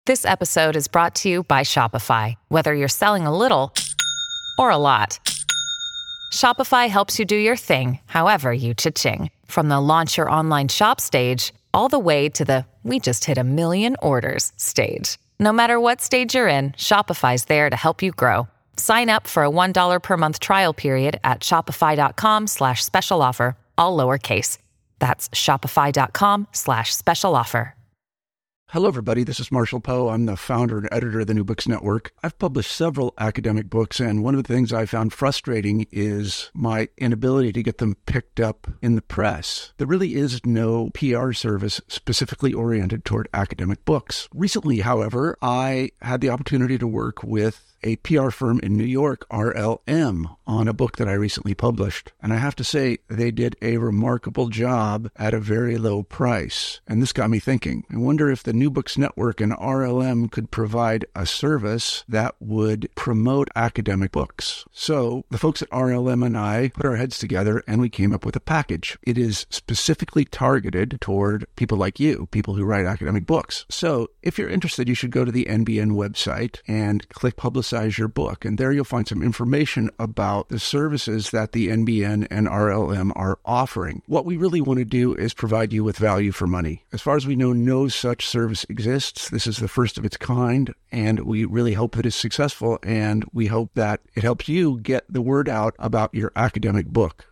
This episode is brought to you by Shopify. Whether you're selling a little or a lot, Shopify helps you do your thing, however you cha-ching. From the launch your online shop stage, all the way to the we just hit 1 million orders stage. No matter what stage you're in, Shopify's there to help you grow. Sign up for a $1 per month trial period at shopify.com/special offer, all lowercase. That's shopify.com/special offer. Hello, everybody. This is Marshall Poe. I'm the founder and editor of the New Books Network. I've published several academic books, and one of the things I found frustrating is my inability to get them picked up in the press. There really is no PR service specifically oriented toward academic books. Recently, however, I had the opportunity to work with a PR firm in New York, RLM, on a book that I recently published. And I have to say, they did a remarkable job at a very low price. And this got me thinking. I wonder if the New Books Network and RLM could provide a service that would promote academic books. So the folks at RLM and I put our heads together and we came up with a package. It is specifically targeted toward people like you, people who write academic books. So if you're interested, you should go to the NBN website and click Publicize Your Book. And there you'll find some information about the services that the NBN and RLM are offering. What we really want to do is provide you with value for money. As far as we know, no such service exists. This is the first of its kind, and we really hope that it's successful, and we hope that it helps you get the word out about your academic book.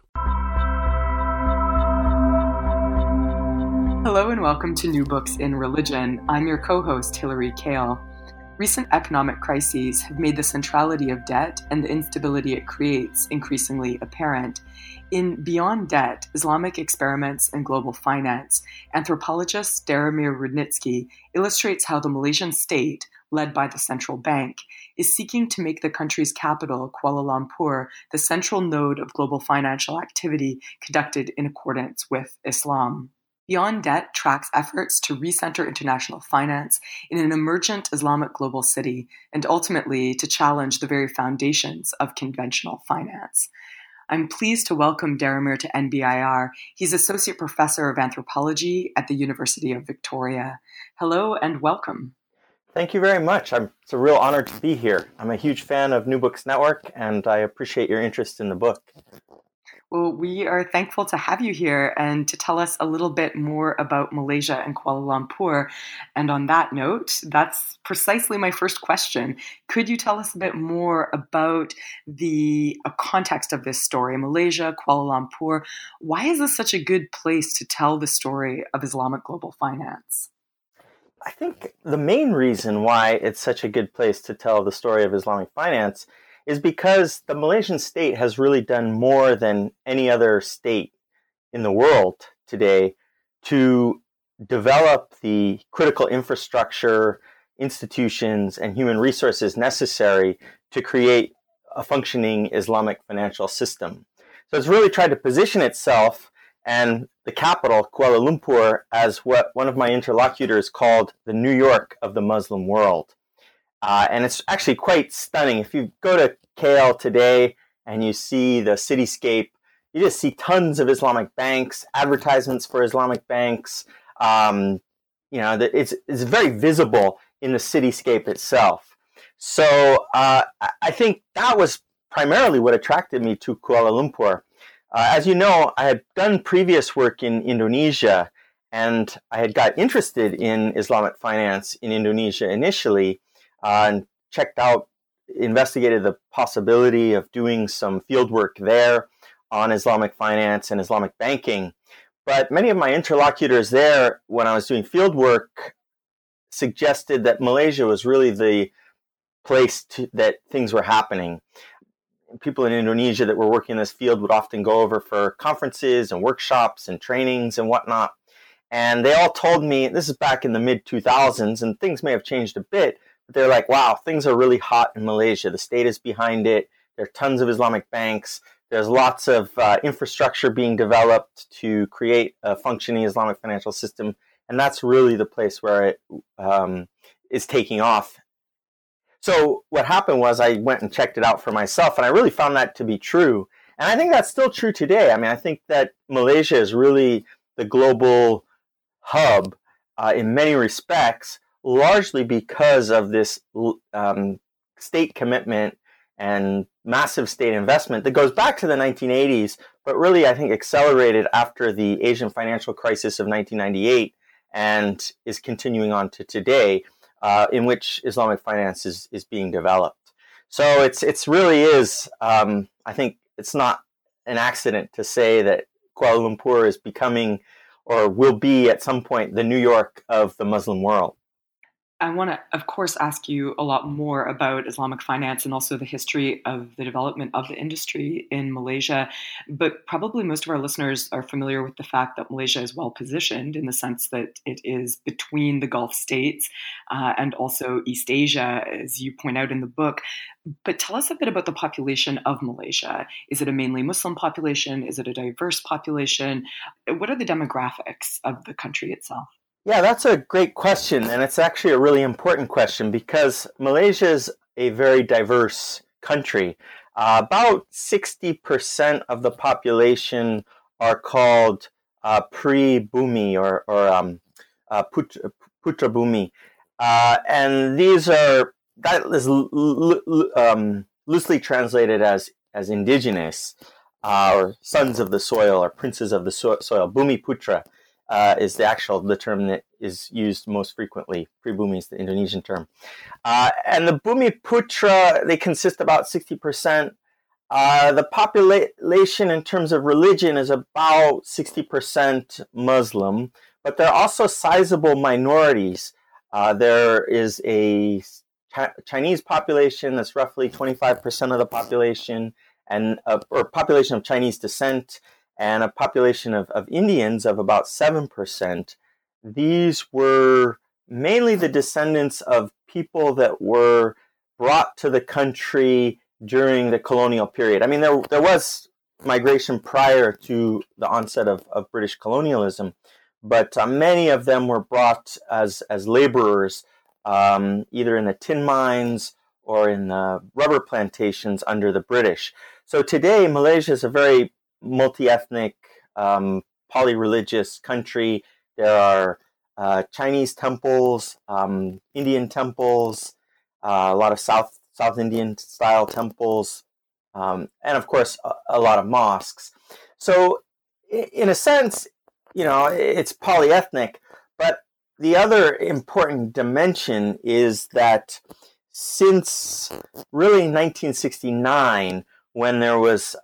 Hello and welcome to New Books in Religion. I'm your co-host, Hilary Kale. Recent economic crises have made the centrality of debt and the instability it creates increasingly apparent. In Beyond Debt, Islamic Experiments in Global Finance, anthropologist Darimir Rudnitsky illustrates how the Malaysian state, led by the central bank, is seeking to make the country's capital, Kuala Lumpur, the central node of global financial activity conducted in accordance with Islam. Beyond Debt tracks efforts to recenter international finance in an emergent Islamic global city and ultimately to challenge the very foundations of conventional finance. I'm pleased to welcome Darimir to NBIR. He's Associate Professor of Anthropology at the University of Victoria. Hello and welcome. Thank you very much. It's a real honor to be here. I'm a huge fan of New Books Network, and I appreciate your interest in the book. Well, we are thankful to have you here and to tell us a little bit more about Malaysia and Kuala Lumpur. And on that note, that's precisely my first question. Could you tell us a bit more about the context of this story? Malaysia, Kuala Lumpur. Why is this such a good place to tell the story of Islamic global finance? I think the main reason why it's such a good place to tell the story of Islamic finance is because the Malaysian state has really done more than any other state in the world today to develop the critical infrastructure, institutions, and human resources necessary to create a functioning Islamic financial system. So it's really tried to position itself and the capital, Kuala Lumpur, as what one of my interlocutors called the New York of the Muslim world. And it's actually quite stunning. If you go to KL today and you see the cityscape, you just see tons of Islamic banks, advertisements for Islamic banks. It's very visible in the cityscape itself. So I think that was primarily what attracted me to Kuala Lumpur. As you know, I had done previous work in Indonesia, and I had got interested in Islamic finance in Indonesia initially, and investigated the possibility of doing some field work there on Islamic finance and Islamic banking. But many of my interlocutors there, when I was doing field work, suggested that Malaysia was really the place that things were happening. People in Indonesia that were working in this field would often go over for conferences and workshops and trainings and whatnot. And they all told me, this is back in the mid-2000s, and things may have changed a bit, but they're like, wow, things are really hot in Malaysia. The state is behind it. There are tons of Islamic banks. There's lots of infrastructure being developed to create a functioning Islamic financial system. And that's really the place where it is taking off. So what happened was I went and checked it out for myself, and I really found that to be true. And I think that's still true today. I mean, I think that Malaysia is really the global hub in many respects largely because of this state commitment and massive state investment that goes back to the 1980s, but really I think accelerated after the Asian financial crisis of 1998 and is continuing on to today, in which Islamic finance is being developed. So it's really is, I think it's not an accident to say that Kuala Lumpur is becoming or will be at some point the New York of the Muslim world. I want to, of course, ask you a lot more about Islamic finance and also the history of the development of the industry in Malaysia. But probably most of our listeners are familiar with the fact that Malaysia is well positioned in the sense that it is between the Gulf states and also East Asia, as you point out in the book. But tell us a bit about the population of Malaysia. Is it a mainly Muslim population? Is it a diverse population? What are the demographics of the country itself? Yeah, that's a great question, and it's actually a really important question because Malaysia is a very diverse country. About 60% of the population are called Pribumi or Putra Bumi, and that is loosely translated as indigenous or sons of the soil or princes of the soil. Bumi Putra is the term that is used most frequently. Pribumi is the Indonesian term. And the Bumi Putra, they consist about 60%. The population in terms of religion is about 60% Muslim, but there are also sizable minorities. There is a Chinese population that's roughly 25% of the population, and or population of Chinese descent, and a population of Indians of about 7%. These were mainly the descendants of people that were brought to the country during the colonial period. I mean, there was migration prior to the onset of British colonialism, but many of them were brought as laborers, either in the tin mines or in the rubber plantations under the British. So today, Malaysia is a very multi-ethnic, poly-religious country. There are Chinese temples, Indian temples, a lot of South Indian style temples, and of course a lot of mosques. So in a sense, it's polyethnic, but the other important dimension is that since really 1969, when there was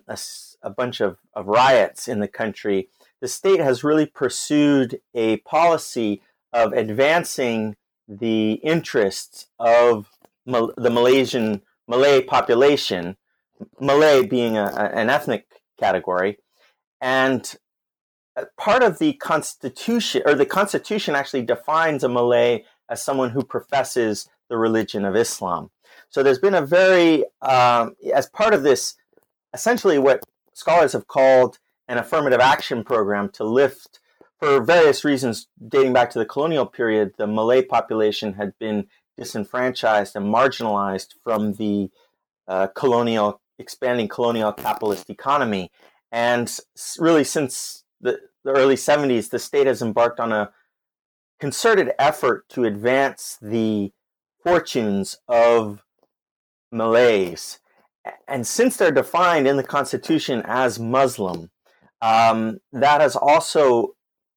a bunch of riots in the country, the state has really pursued a policy of advancing the interests of the Malay population, Malay being an ethnic category, and part of the Constitution, or the Constitution actually defines a Malay as someone who professes the religion of Islam. So there's been a very, as part of this, essentially what scholars have called an affirmative action program to lift, for various reasons dating back to the colonial period, the Malay population had been disenfranchised and marginalized from the expanding colonial capitalist economy. And really since the early 70s, the state has embarked on a concerted effort to advance the fortunes of Malays. And since they're defined in the Constitution as Muslim, that has also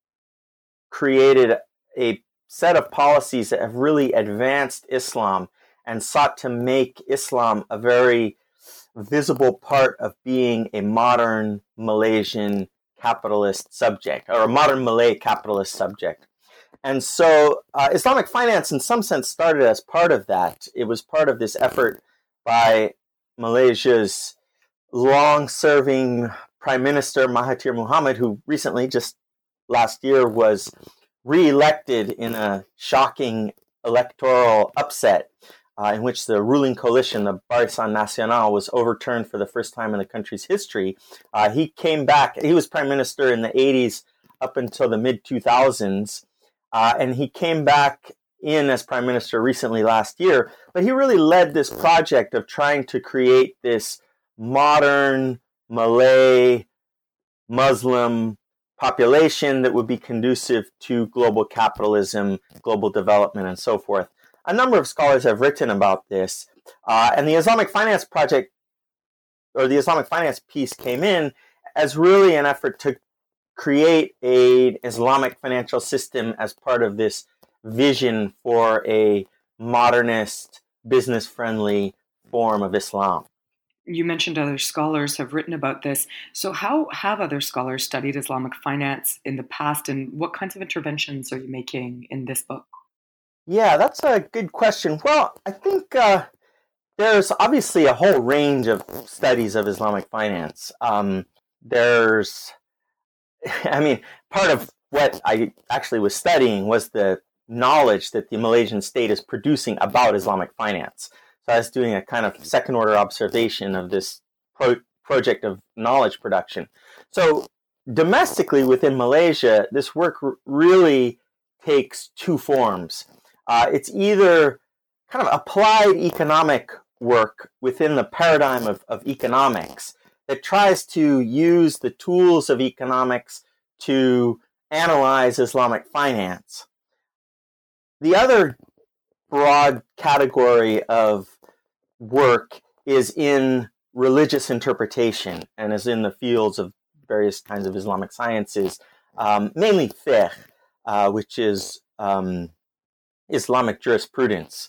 created a set of policies that have really advanced Islam and sought to make Islam a very visible part of being a modern Malaysian capitalist subject, or a modern Malay capitalist subject. And so Islamic finance in some sense started as part of that. It was part of this effort by Malaysia's long-serving Prime Minister Mahathir Mohamad, who recently, just last year, was re-elected in a shocking electoral upset in which the ruling coalition, the Barisan Nasional, was overturned for the first time in the country's history. He came back. He was Prime Minister in the 80s up until the mid-2000s, and he came back in as Prime Minister recently last year. But he really led this project of trying to create this modern Malay Muslim population that would be conducive to global capitalism, global development, and so forth. A number of scholars have written about this, and the Islamic Finance Project, or the Islamic Finance piece, came in as really an effort to create an Islamic financial system as part of this vision for a modernist, business-friendly form of Islam. You mentioned other scholars have written about this. So how have other scholars studied Islamic finance in the past, and what kinds of interventions are you making in this book? Yeah, that's a good question. Well, I think there's obviously a whole range of studies of Islamic finance. Part of what I actually was studying was the knowledge that the Malaysian state is producing about Islamic finance. So I was doing a kind of second-order observation of this project of knowledge production. So domestically within Malaysia, this work really takes two forms. It's either kind of applied economic work within the paradigm of economics that tries to use the tools of economics to analyze Islamic finance. The other broad category of work is in religious interpretation and is in the fields of various kinds of Islamic sciences, mainly fiqh, which is Islamic jurisprudence.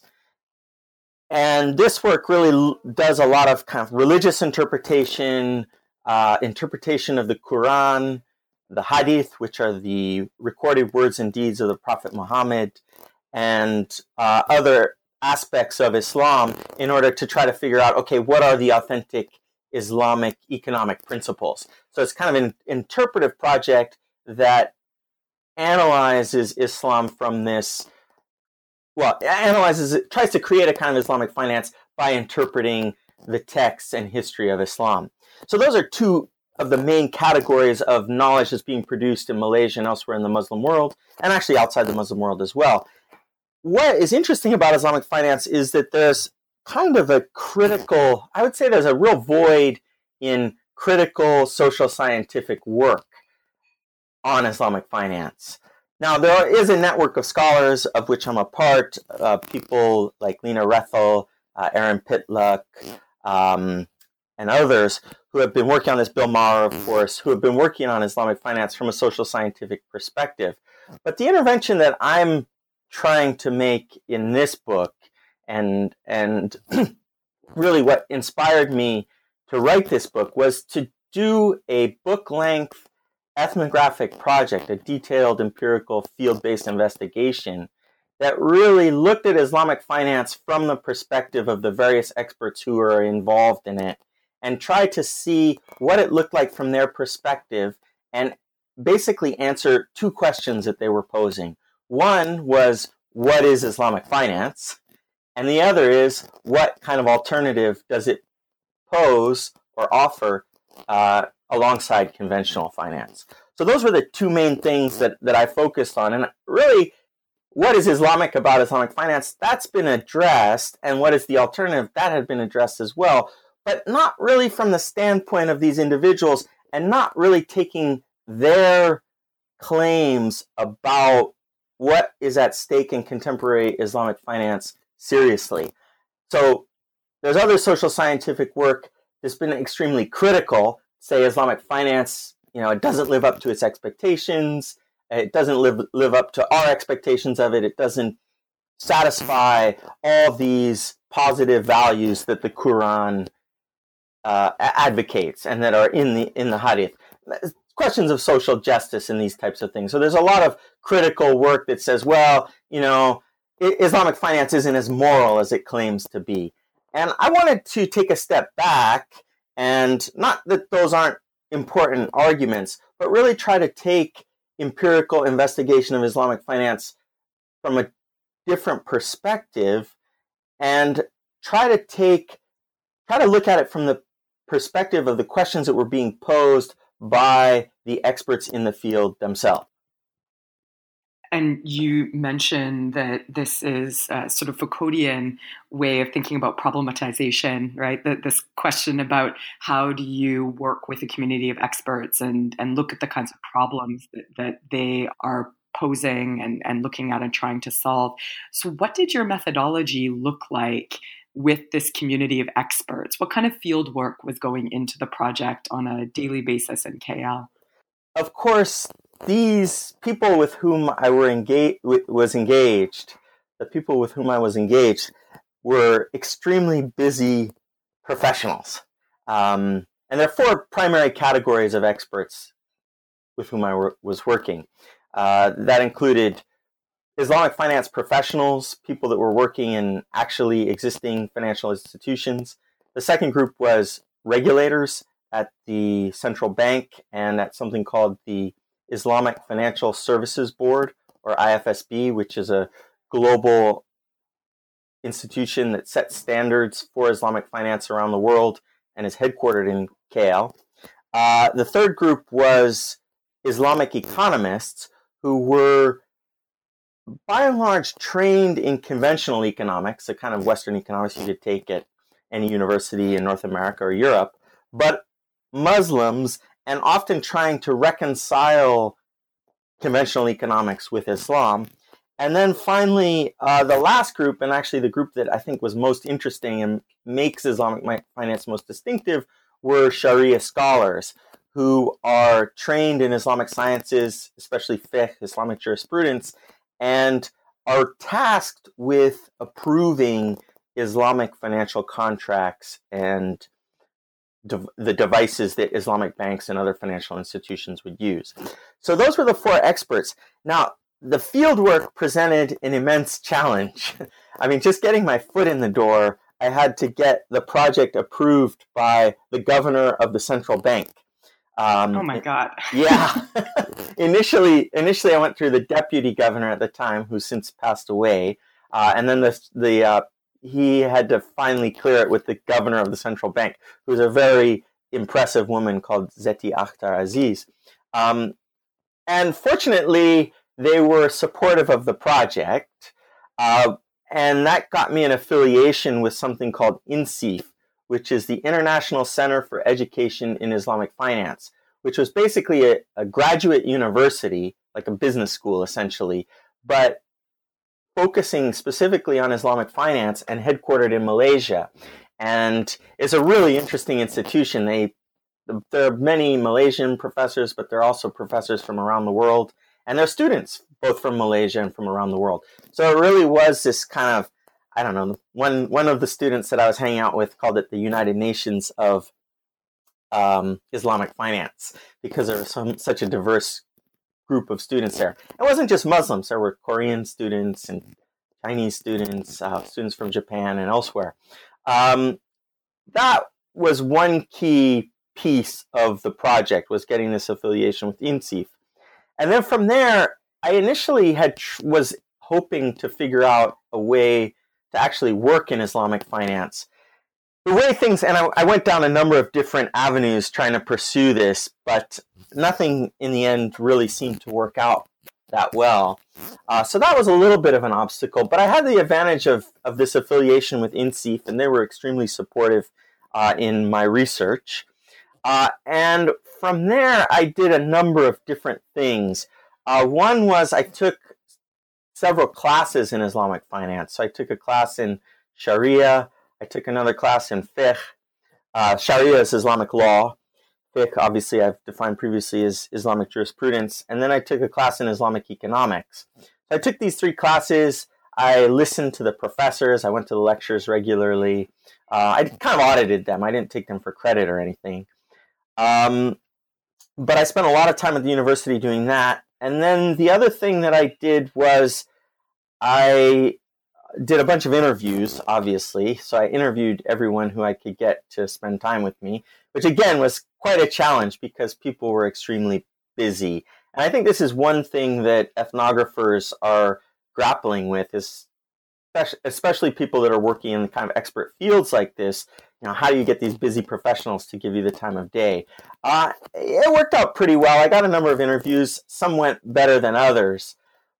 And this work really does a lot of kind of religious interpretation, interpretation of the Quran, the Hadith, which are the recorded words and deeds of the Prophet Muhammad, and other aspects of Islam in order to try to figure out, okay, what are the authentic Islamic economic principles? So it's kind of an interpretive project that analyzes Islam from this, analyzes it, tries to create a kind of Islamic finance by interpreting the texts and history of Islam. So those are two of the main categories of knowledge that's being produced in Malaysia and elsewhere in the Muslim world, and actually outside the Muslim world as well. What is interesting about Islamic finance is that there's kind of a critical, I would say there's a real void in critical social scientific work on Islamic finance. Now, there is a network of scholars of which I'm a part, people like Lena Rethel, Aaron Pitluck, and others who have been working on this, Bill Maher, of course, who have been working on Islamic finance from a social scientific perspective. But the intervention that I'm trying to make in this book, and really what inspired me to write this book, was to do a book-length ethnographic project, a detailed empirical field-based investigation that really looked at Islamic finance from the perspective of the various experts who are involved in it, and tried to see what it looked like from their perspective, and basically answer two questions that they were posing. One was, what is Islamic finance? And the other is, what kind of alternative does it pose or offer alongside conventional finance? So those were the two main things that I focused on. And really, what is Islamic about Islamic finance? That's been addressed. And what is the alternative? That had been addressed as well. But not really from the standpoint of these individuals, and not really taking their claims about what is at stake in contemporary Islamic finance seriously. So there's other social scientific work that's been extremely critical. Say Islamic finance, it doesn't live up to its expectations. It doesn't live up to our expectations of it. It doesn't satisfy all these positive values that the Quran advocates and that are in the Hadith. Questions of social justice and these types of things. So there's a lot of critical work that says, Islamic finance isn't as moral as it claims to be. And I wanted to take a step back, and not that those aren't important arguments, but really try to take empirical investigation of Islamic finance from a different perspective, and try to look at it from the perspective of the questions that were being posed by the experts in the field themselves. And you mentioned that this is a sort of Foucauldian way of thinking about problematization, right? That this question about how do you work with a community of experts and look at the kinds of problems that they are posing and looking at and trying to solve. So what did your methodology look like with this community of experts? What kind of field work was going into the project on a daily basis in KL? Of course, these people with whom I was engaged, the people with whom I was engaged were extremely busy professionals. And there are four primary categories of experts with whom I was working. That included Islamic finance professionals, people that were working in actually existing financial institutions. The second group was regulators at the central bank and at something called the Islamic Financial Services Board, or IFSB, which is a global institution that sets standards for Islamic finance around the world and is headquartered in KL. The third group was Islamic economists who were by and large trained in conventional economics, the kind of Western economics you could take at any university in North America or Europe, but Muslims, and often trying to reconcile conventional economics with Islam. And then finally, the last group, and actually the group that I think was most interesting and makes Islamic finance most distinctive, were Sharia scholars who are trained in Islamic sciences, especially fiqh, Islamic jurisprudence, and are tasked with approving Islamic financial contracts and the devices that Islamic banks and other financial institutions would use. So those were the four experts. Now, the fieldwork presented an immense challenge. I mean, just getting my foot in the door, I had to get the project approved by the governor of the central bank. Oh my God. Yeah. Initially, I went through the deputy governor at the time, who's since passed away, and then he had to finally clear it with the governor of the central bank, who's a very impressive woman called Zeti Akhtar Aziz. And fortunately, they were supportive of the project, and that got me an affiliation with something called INSIF, which is the International Center for Education in Islamic Finance, which was basically a graduate university, like a business school essentially, but focusing specifically on Islamic finance and headquartered in Malaysia. And it's a really interesting institution. There are many Malaysian professors, but there are also professors from around the world. And they're students, both from Malaysia and from around the world. So it really was this kind of, I don't know, one of the students that I was hanging out with called it the United Nations of Islamic finance, because there was such a diverse group of students there. It wasn't just Muslims. There were Korean students and Chinese students, students from Japan and elsewhere. That was one key piece of the project, was getting this affiliation with INSIF. And then from there, I initially was hoping to figure out a way to actually work in Islamic finance. The way things, and I went down a number of different avenues trying to pursue this, but nothing in the end really seemed to work out that well. So that was a little bit of an obstacle, but I had the advantage of this affiliation with INSIF, and they were extremely supportive in my research. And from there, I did a number of different things. One was I took several classes in Islamic finance. So I took a class in Sharia. I took another class in fiqh. Sharia is Islamic law. Fiqh, obviously, I've defined previously as Islamic jurisprudence. And then I took a class in Islamic economics. So I took these three classes. I listened to the professors. I went to the lectures regularly. I kind of audited them. I didn't take them for credit or anything. But I spent a lot of time at the university doing that. And then the other thing that I did was I did a bunch of interviews, obviously. So I interviewed everyone who I could get to spend time with me, which again was quite a challenge because people were extremely busy. And I think this is one thing that ethnographers are grappling with, is especially people that are working in the kind of expert fields like this. You know, how do you get these busy professionals to give you the time of day? It worked out pretty well. I got a number of interviews. Some went better than others.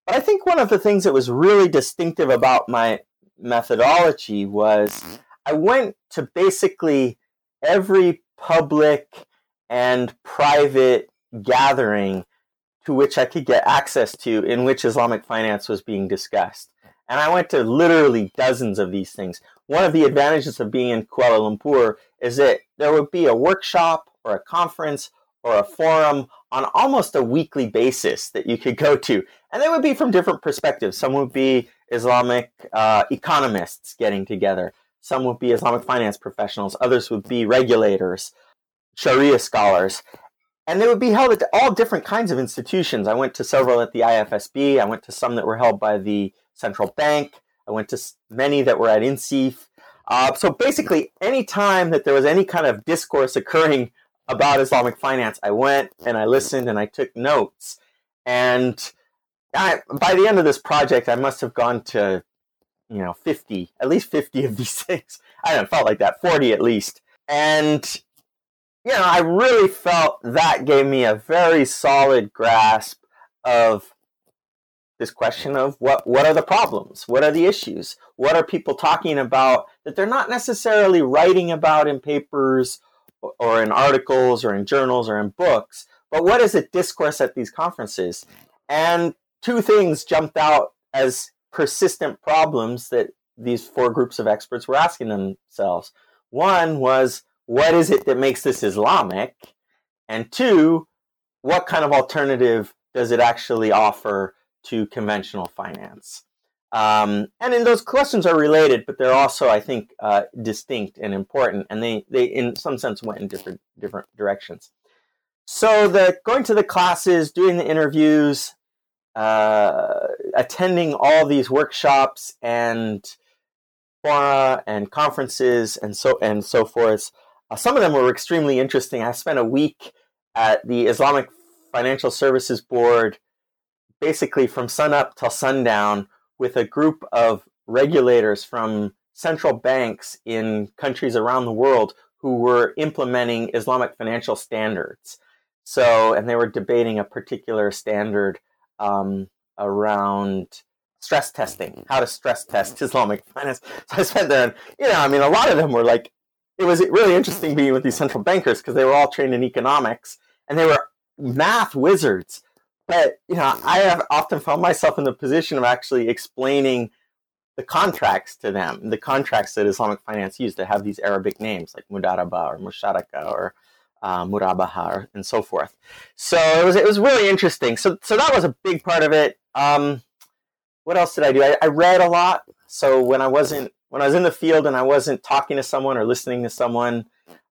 But I think one of the things that was really distinctive about my methodology was I went to basically every public and private gathering to which I could get access to in which Islamic finance was being discussed. And I went to literally dozens of these things. One of the advantages of being in Kuala Lumpur is that there would be a workshop or a conference or a forum on almost a weekly basis that you could go to. And they would be from different perspectives. Some would be Islamic economists getting together. Some would be Islamic finance professionals. Others would be regulators, Sharia scholars. And they would be held at all different kinds of institutions. I went to several at the IFSB. I went to some that were held by the central bank. I went to many that were at INSEEF. So basically, any time that there was any kind of discourse occurring about Islamic finance, I went and I listened and I took notes. And by the end of this project, I must have gone to, 50, at least 50 of these things. I don't know, it felt like that, 40 at least. And, I really felt that gave me a very solid grasp of this question of what are the problems? What are the issues? What are people talking about that they're not necessarily writing about in papers or in articles or in journals or in books, but what is the discourse at these conferences? And two things jumped out as persistent problems that these four groups of experts were asking themselves. One was, what is it that makes this Islamic? And two, what kind of alternative does it actually offer to conventional finance? And then those questions are related, but they're also, I think, distinct and important, and they in some sense went in different directions. So going to the classes, doing the interviews, attending all these workshops and fora and conferences and so forth. Some of them were extremely interesting. I spent a week at the Islamic Financial Services Board, basically from sunup till sundown, with a group of regulators from central banks in countries around the world who were implementing Islamic financial standards. And they were debating a particular standard around stress testing, how to stress test Islamic finance. So I spent there, and, a lot of them were like, it was really interesting being with these central bankers because they were all trained in economics and they were math wizards. But, I have often found myself in the position of actually explaining the contracts to them, the contracts that Islamic finance used to have these Arabic names like Mudaraba or Musharaka or Murabaha and so forth. So it was really interesting. So that was a big part of it. What else did I do? I read a lot. So when I was in the field and I wasn't talking to someone or listening to someone,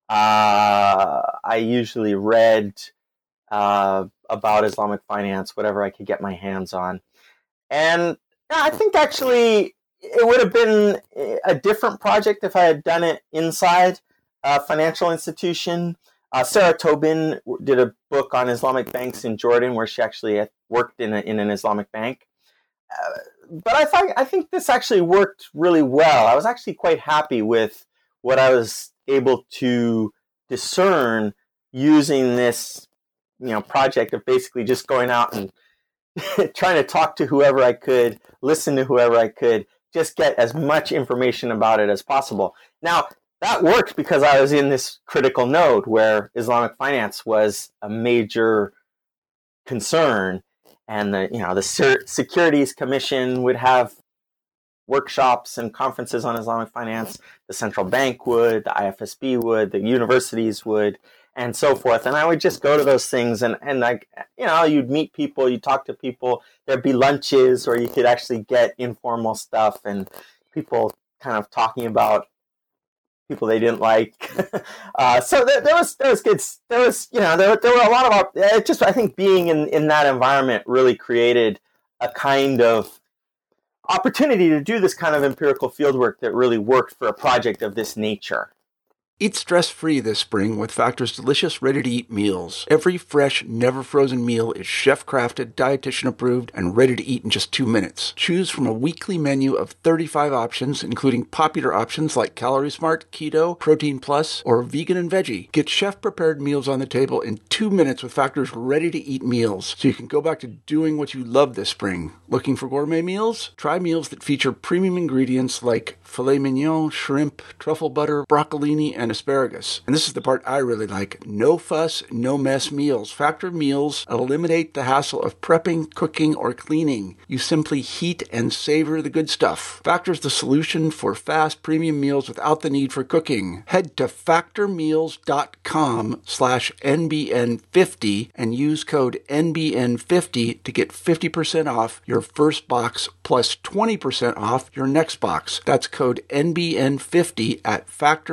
I usually read about Islamic finance, whatever I could get my hands on. And I think actually it would have been a different project if I had done it inside a financial institution. Sarah Tobin did a book on Islamic banks in Jordan where she actually worked in an Islamic bank. But I think this actually worked really well. I was actually quite happy with what I was able to discern using this project of basically just going out and trying to talk to whoever I could, listen to whoever I could, just get as much information about it as possible. Now, that worked because I was in this critical node where Islamic finance was a major concern, and the Securities Commission would have workshops and conferences on Islamic finance. The central bank would, the IFSB would, the universities would, and so forth. And I would just go to those things and you'd meet people, you'd talk to people. There'd be lunches where you could actually get informal stuff and people kind of talking about people they didn't like. So there was good. There were a lot of, I think being in that environment really created a kind of opportunity to do this kind of empirical fieldwork that really worked for a project of this nature. Eat stress-free this spring with Factor's delicious, ready-to-eat meals. Every fresh, never-frozen meal is chef-crafted, dietitian-approved, and ready to eat in just 2 minutes. Choose from a weekly menu of 35 options, including popular options like Calorie Smart, Keto, Protein Plus, or Vegan and Veggie. Get chef-prepared meals on the table in 2 minutes with Factor's ready-to-eat meals, so you can go back to doing what you love this spring. Looking for gourmet meals? Try meals that feature premium ingredients like filet mignon, shrimp, truffle butter, broccolini, and asparagus. And this is the part I really like. No fuss, no mess meals. Factor meals eliminate the hassle of prepping, cooking, or cleaning. You simply heat and savor the good stuff. Factor's the solution for fast premium meals without the need for cooking. Head to factormeals.com/NBN50 and use code NBN50 to get 50% off your first box plus 20% off your next box. That's code NBN50 at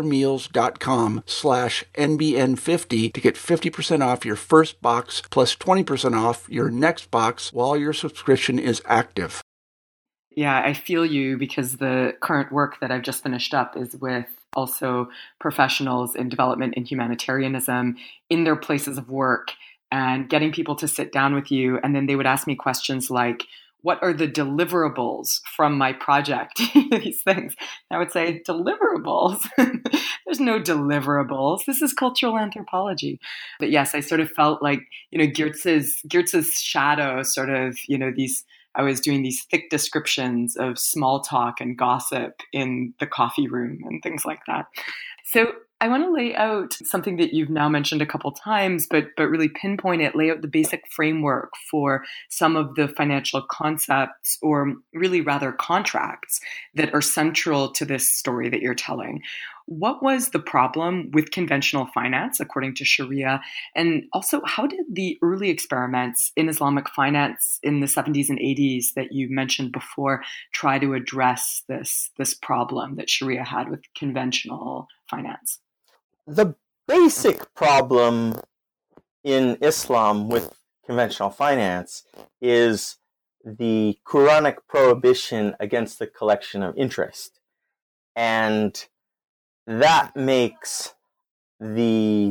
factormeals.com/NBN50 to get 50% off your first box plus 20% off your next box while your subscription is active. Yeah, I feel you, because the current work that I've just finished up is with also professionals in development and humanitarianism in their places of work, and getting people to sit down with you. And then they would ask me questions like, what are the deliverables from my project? These things. I would say, deliverables? There's no deliverables. This is cultural anthropology. But yes, I sort of felt like, Geertz's shadow sort of, I was doing these thick descriptions of small talk and gossip in the coffee room and things like that. So I want to lay out something that you've now mentioned a couple times, but really pinpoint it, lay out the basic framework for some of the financial concepts, or really rather contracts, that are central to this story that you're telling. What was the problem with conventional finance, according to Sharia? And also, how did the early experiments in Islamic finance in the 70s and 80s that you mentioned before try to address this problem that Sharia had with conventional finance? The basic problem in Islam with conventional finance is the Quranic prohibition against the collection of interest. And that makes one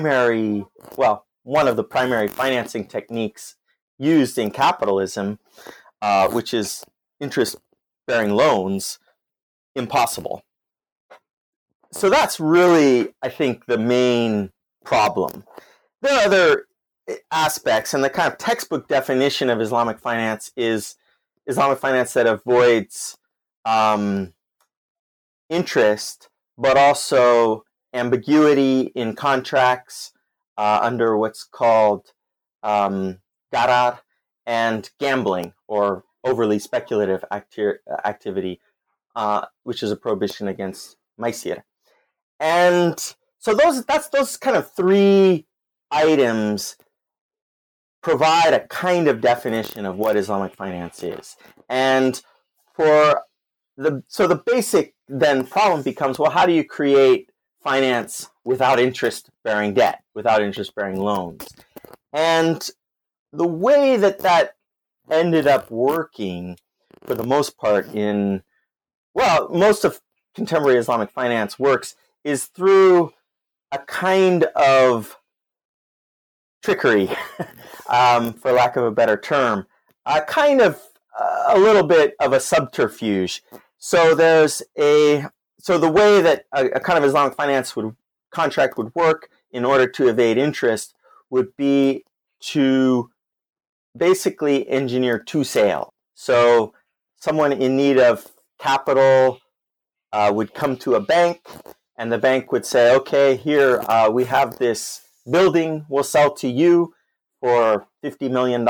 of the primary financing techniques used in capitalism, which is interest-bearing loans, impossible. So that's really, I think, the main problem. There are other aspects, and the kind of textbook definition of Islamic finance is Islamic finance that avoids interest, but also ambiguity in contracts under what's called gharar, and gambling or overly speculative activity, which is a prohibition against maisir. And so those kind of three items provide a kind of definition of what Islamic finance is. And the basic then problem becomes, well, how do you create finance without interest-bearing debt, without interest-bearing loans? And the way that ended up working, for the most part, most of contemporary Islamic finance works is through a kind of trickery, for lack of a better term, a little bit of a subterfuge. So the way that a kind of Islamic finance contract would work in order to evade interest would be to basically engineer to sale. So someone in need of capital would come to a bank, and the bank would say, okay, here we have this building we'll sell to you for $50 million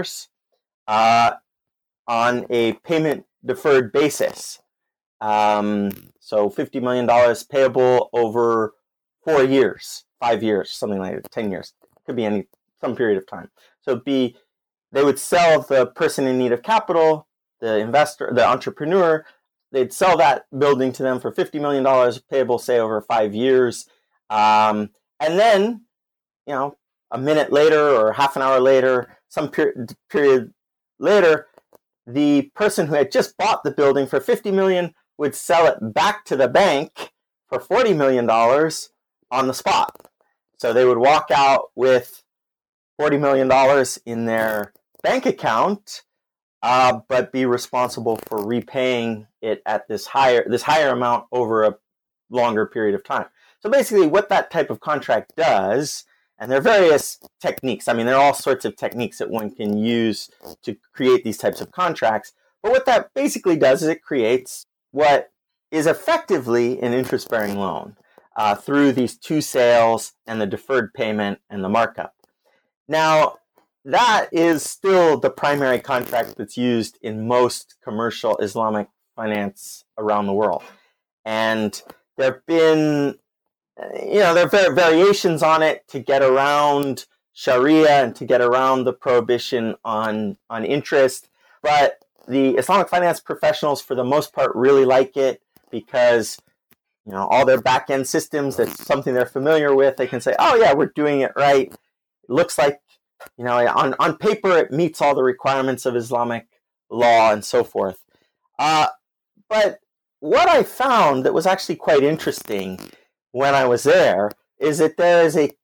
on a payment deferred basis. So $50 million payable over 4 years, 5 years, something like that, 10 years. Could be some period of time. So they would sell the person in need of capital, the investor, the entrepreneur. They'd sell that building to them for $50 million payable, say, over 5 years. And then, a minute later or half an hour later, some period later, the person who had just bought the building for $50 million would sell it back to the bank for $40 million on the spot. So they would walk out with $40 million in their bank account, but be responsible for repaying it at this higher amount over a longer period of time. So basically what that type of contract does, and there are various techniques. I mean, there are all sorts of techniques that one can use to create these types of contracts. But what that basically does is it creates what is effectively an interest-bearing loan through these two sales and the deferred payment and the markup. Now, that is still the primary contract that's used in most commercial Islamic finance around the world. And there have been, there are variations on it to get around Sharia and to get around the prohibition on interest. But the Islamic finance professionals, for the most part, really like it because, all their back-end systems, that's something they're familiar with. They can say, oh, yeah, we're doing it right. It looks like, on paper, it meets all the requirements of Islamic law and so forth. But what I found that was actually quite interesting when I was there is that there is a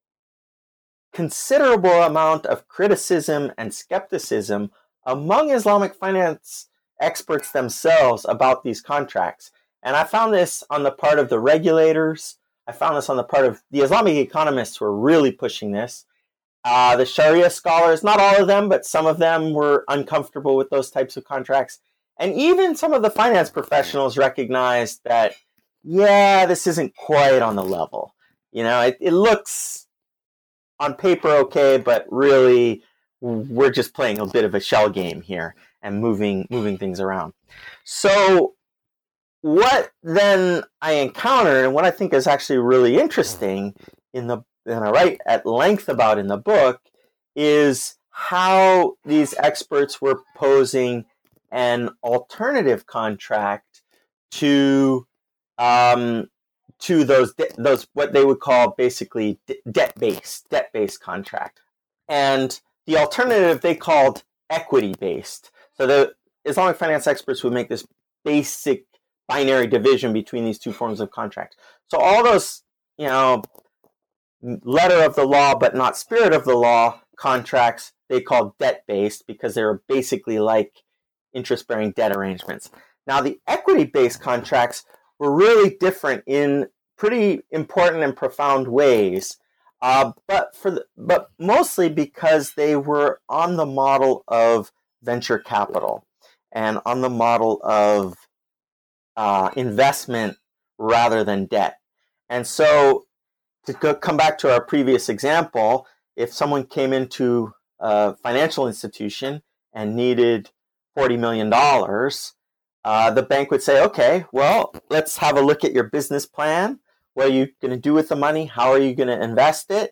considerable amount of criticism and skepticism among Islamic finance experts themselves about these contracts. And I found this on the part of the regulators. I found this on the part of the Islamic economists who were really pushing this. The Sharia scholars, not all of them, but some of them were uncomfortable with those types of contracts. And even some of the finance professionals recognized that, this isn't quite on the level. It looks on paper okay, but really we're just playing a bit of a shell game here and moving things around. So what then I encountered, and what I think is actually really interesting and I write at length about in the book, is how these experts were posing an alternative contract to those what they would call basically debt-based contract. And the alternative they called equity-based. So the Islamic finance experts would make this basic binary division between these two forms of contract. So all those, letter of the law but not spirit of the law contracts, they called debt-based because they were basically like interest-bearing debt arrangements. Now, the equity-based contracts were really different in pretty important and profound ways, but mostly because they were on the model of venture capital and on the model of investment rather than debt. And so, to come back to our previous example, if someone came into a financial institution and needed $40 million, the bank would say, okay, well, let's have a look at your business plan. What are you going to do with the money? How are you going to invest it?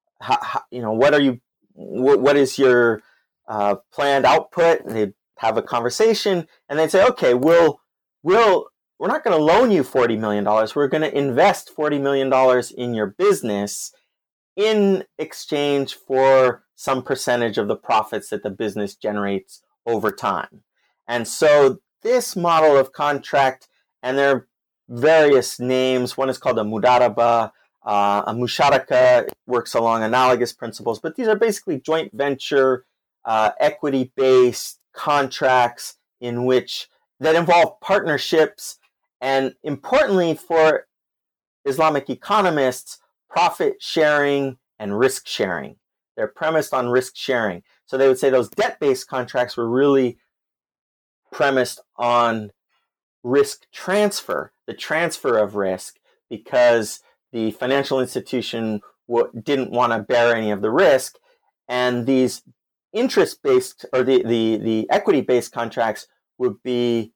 What is your planned output? And they'd have a conversation and they'd say, okay, we're not going to loan you $40 million. We're going to invest $40 million in your business in exchange for some percentage of the profits that the business generates over time. And so this model of contract, and there are various names. One is called a mudaraba, a musharaka, works along analogous principles, but these are basically joint venture, equity-based contracts that involve partnerships, and importantly for Islamic economists, profit sharing and risk sharing. They're premised on risk sharing. So they would say those debt-based contracts were really premised on risk transfer, the transfer of risk, because the financial institution didn't want to bear any of the risk, and these interest-based or the equity-based contracts would be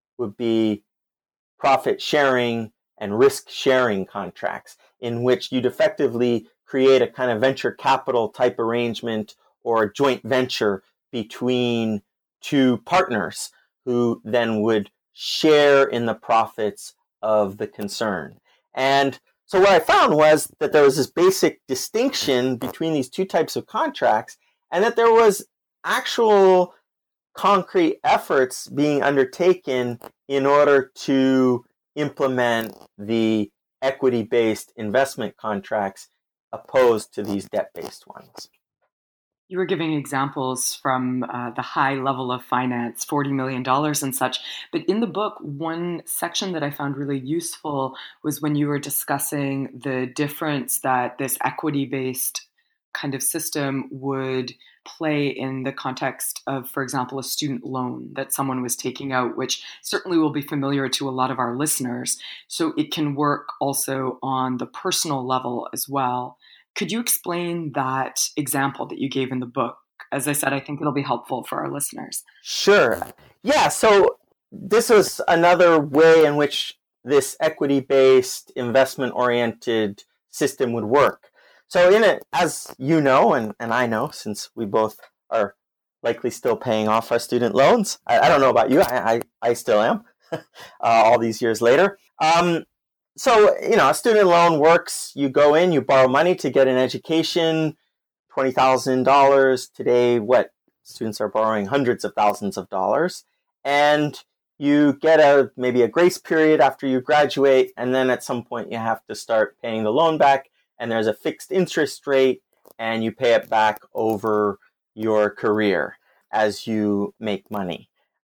profit sharing and risk sharing contracts, in which you'd effectively create a kind of venture capital type arrangement or a joint venture between two partners who then would share in the profits of the concern. And so what I found was that there was this basic distinction between these two types of contracts, and that there was actual concrete efforts being undertaken in order to implement the equity-based investment contracts opposed to these debt-based ones. You were giving examples from the high level of finance, $40 million and such. But in the book, one section that I found really useful was when you were discussing the difference that this equity-based kind of system would play in the context of, for example, a student loan that someone was taking out, which certainly will be familiar to a lot of our listeners. So it can work also on the personal level as well. Could you explain that example that you gave in the book? As I said, I think it'll be helpful for our listeners. Sure. Yeah, so this was another way in which this equity-based, investment-oriented system would work. So in it, as you know, and I know, since we both are likely still paying off our student loans, I don't know about you, I still am, all these years later. So, a student loan works, you go in, you borrow money to get an education, $20,000. Today, students are borrowing hundreds of thousands of dollars. And you get maybe a grace period after you graduate, and then at some point you have to start paying the loan back, and there's a fixed interest rate, and you pay it back over your career as you make money.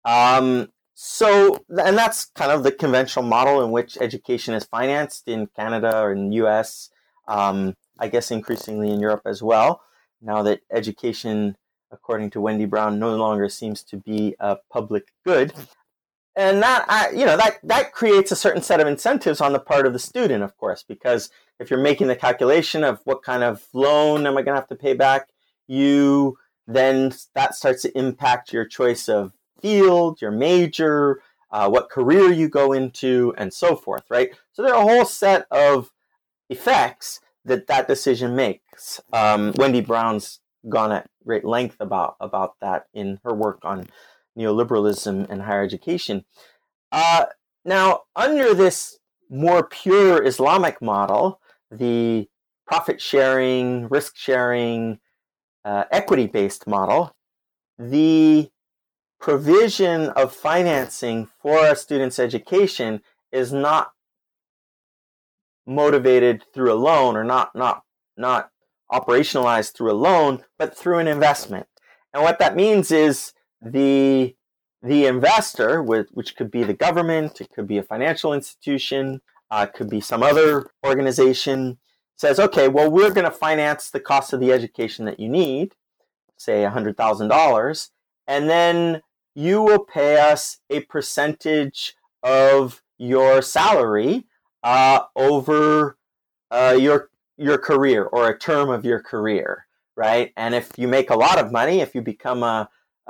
And that's kind of the conventional model in which education is financed in Canada or in the US, I guess increasingly in Europe as well, now that education, according to Wendy Brown, no longer seems to be a public good. And that creates a certain set of incentives on the part of the student, of course, because if you're making the calculation of what kind of loan am I going to have to pay back, then that starts to impact your choice of field, your major, what career you go into, and so forth, right? So there are a whole set of effects that decision makes. Wendy Brown's gone at great length about that in her work on neoliberalism and higher education. Now, under this more pure Islamic model, the profit-sharing, risk-sharing, equity-based model, the provision of financing for a student's education is not motivated through a loan, or not operationalized through a loan, but through an investment. And what that means is the investor, which could be the government, it could be a financial institution, it could be some other organization, says, okay, well, we're going to finance the cost of the education that you need, say $100,000, and then you will pay us a percentage of your salary over your career, or a term of your career, right? And if you make a lot of money, if you become a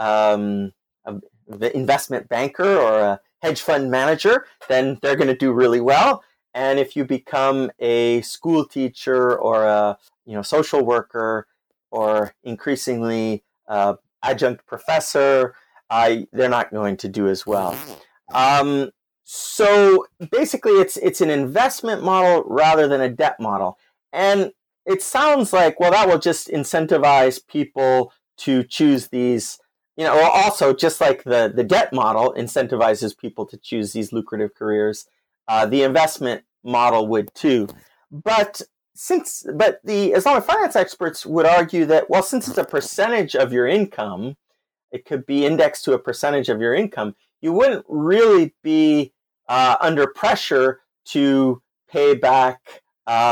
investment banker or a hedge fund manager, then they're going to do really well. And if you become a school teacher or a social worker, or increasingly adjunct professor, they're not going to do as well. So basically, it's an investment model rather than a debt model. And it sounds like, well, that will just incentivize people to choose these, also just like the debt model incentivizes people to choose these lucrative careers, the investment model would too. But the Islamic finance experts would argue that, well, since it's a percentage of your income, it could be indexed to a percentage of your income, you wouldn't really be under pressure to pay back.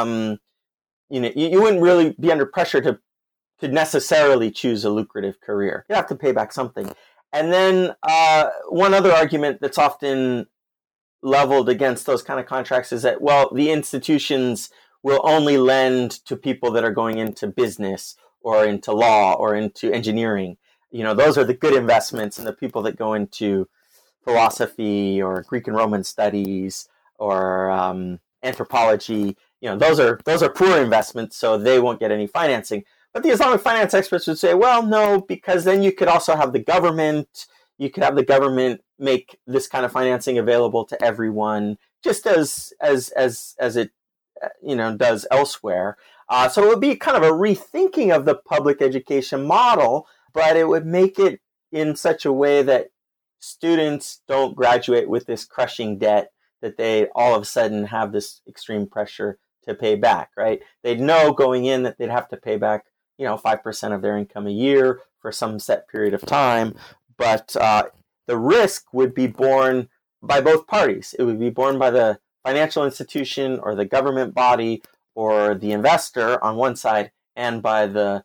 You wouldn't really be under pressure to necessarily choose a lucrative career. You have to pay back something. And then one other argument that's often leveled against those kind of contracts is that, well, the institutions will only lend to people that are going into business or into law or into engineering. Those are the good investments, and the people that go into philosophy or Greek and Roman studies or anthropology, those are poor investments, so they won't get any financing. But the Islamic finance experts would say, well, no, because then you could also have the government. You could have the government make this kind of financing available to everyone, just as it does elsewhere. So it would be kind of a rethinking of the public education model, but it would make it in such a way that students don't graduate with this crushing debt that they all of a sudden have this extreme pressure to pay back, right? They'd know going in that they'd have to pay back, 5% of their income a year for some set period of time, but the risk would be borne by both parties. It would be borne by the financial institution or the government body or the investor on one side, and by the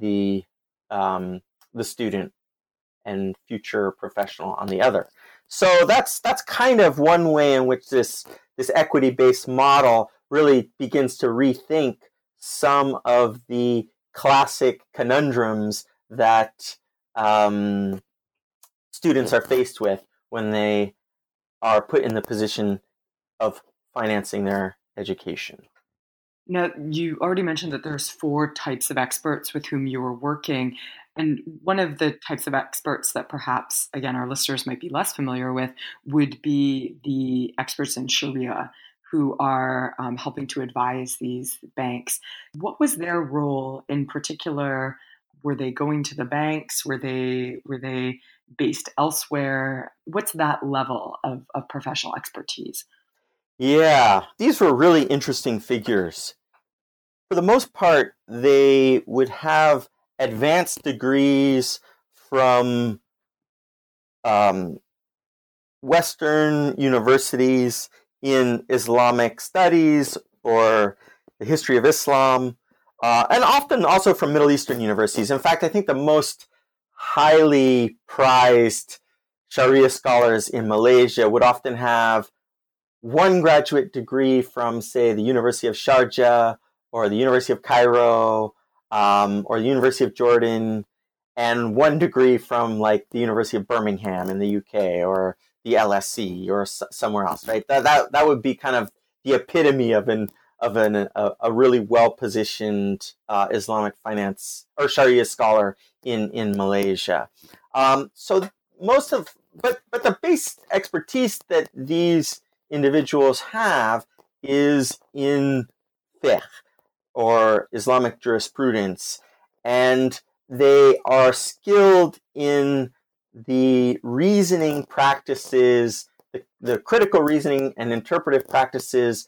student and future professional on the other. So that's kind of one way in which this equity-based model really begins to rethink some of the classic conundrums that students are faced with when they are put in the position of financing their education. Now, you already mentioned that there's 4 types of experts with whom you were working. And one of the types of experts that perhaps, again, our listeners might be less familiar with would be the experts in Sharia who are helping to advise these banks. What was their role in particular? Were they going to the banks? Were they based elsewhere? What's that level of professional expertise? Yeah, these were really interesting figures. For the most part, they would have advanced degrees from Western universities in Islamic studies or the history of Islam, and often also from Middle Eastern universities. In fact, I think the most highly prized Sharia scholars in Malaysia would often have one graduate degree from, say, the University of Sharjah or the University of Cairo or the University of Jordan, and one degree from like the University of Birmingham in the UK or the LSE or somewhere else, right? That would be kind of the epitome of a really well positioned Islamic finance or Sharia scholar in Malaysia. So but the base expertise that these individuals have is in fiqh or Islamic jurisprudence, and they are skilled in the reasoning practices, the critical reasoning and interpretive practices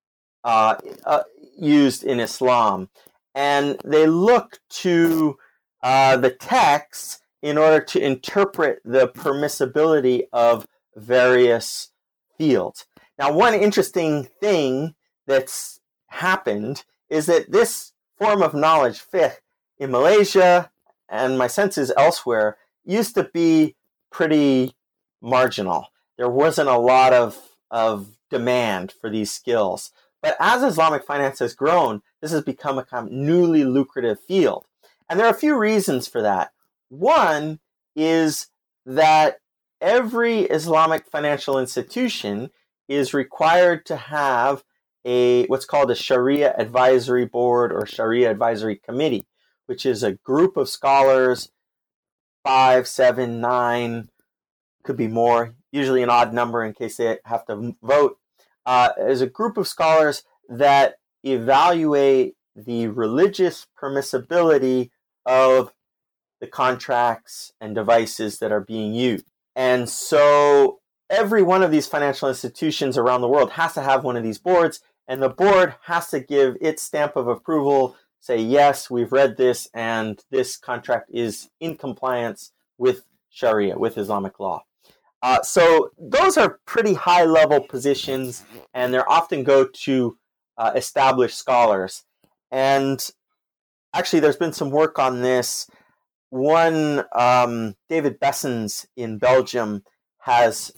used in Islam. And they look to the texts in order to interpret the permissibility of various fields. Now, one interesting thing that's happened is that this form of knowledge, fiqh, in Malaysia, and my sense is elsewhere, used to be pretty marginal. There wasn't a lot of demand for these skills. But as Islamic finance has grown, this has become a kind of newly lucrative field. And there are a few reasons for that. One is that every Islamic financial institution is required to have what's called a Sharia Advisory Board or Sharia Advisory Committee, which is a group of scholars, 5, 7, 9, could be more, usually an odd number in case they have to vote, is a group of scholars that evaluate the religious permissibility of the contracts and devices that are being used. And so every one of these financial institutions around the world has to have one of these boards, and the board has to give its stamp of approval, say, yes, we've read this, and this contract is in compliance with Sharia, with Islamic law. So those are pretty high-level positions, and they often go to established scholars. And actually, there's been some work on this. One, David Bessens in Belgium has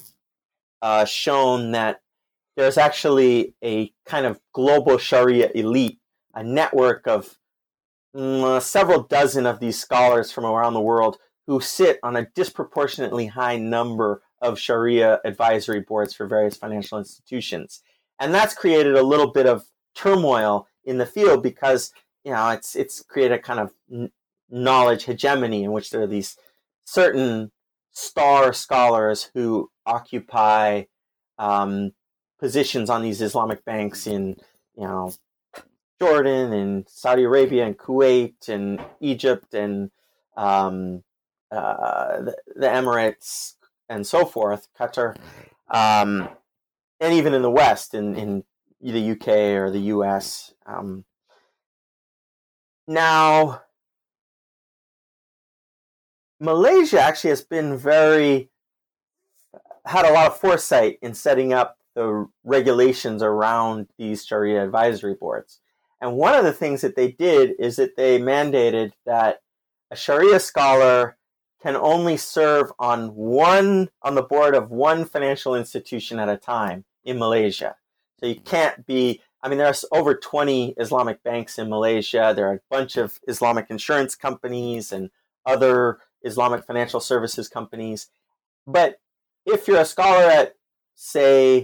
shown that there's actually a kind of global Sharia elite, a network of several dozen of these scholars from around the world who sit on a disproportionately high number of Sharia advisory boards for various financial institutions. And that's created a little bit of turmoil in the field because, it's created a kind of knowledge hegemony in which there are these certain star scholars who occupy positions on these Islamic banks in, Jordan and Saudi Arabia and Kuwait and Egypt and the Emirates and so forth, Qatar. and even in the West, in the UK or the US. Now, Malaysia actually has been had a lot of foresight in setting up the regulations around these Sharia advisory boards. And one of the things that they did is that they mandated that a Sharia scholar can only serve on the board of one financial institution at a time in Malaysia. So you can't be, there's over 20 Islamic banks in Malaysia. There are a bunch of Islamic insurance companies and other Islamic financial services companies. But if you're a scholar at, say,